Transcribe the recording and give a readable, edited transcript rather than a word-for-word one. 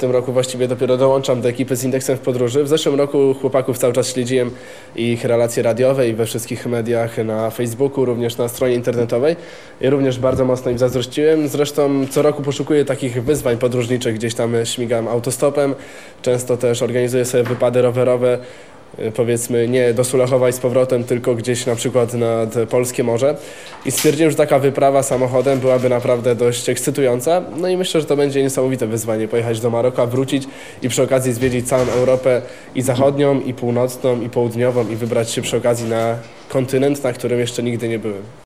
tym roku właściwie dopiero dołączam do ekipy z Indeksem w podróży. W zeszłym roku chłopaków cały czas śledziłem, ich relacje radiowe i we wszystkich mediach, na Facebooku, również na stronie internetowej. I również bardzo mocno im zazdrościłem. Zresztą co roku poszukuję takich wyzwań podróżniczych, gdzieś tam śmigam autostopem. Często też organizuję sobie wypady rowerowe, powiedzmy nie do Sulechowa i z powrotem, tylko gdzieś na przykład nad Polskie Morze. I stwierdziłem, że taka wyprawa samochodem byłaby naprawdę dość ekscytująca. No i myślę, że to będzie niesamowite wyzwanie pojechać do Maroka, wrócić i przy okazji zwiedzić całą Europę i zachodnią, i północną, i południową i wybrać się przy okazji na kontynent, na którym jeszcze nigdy nie byłem.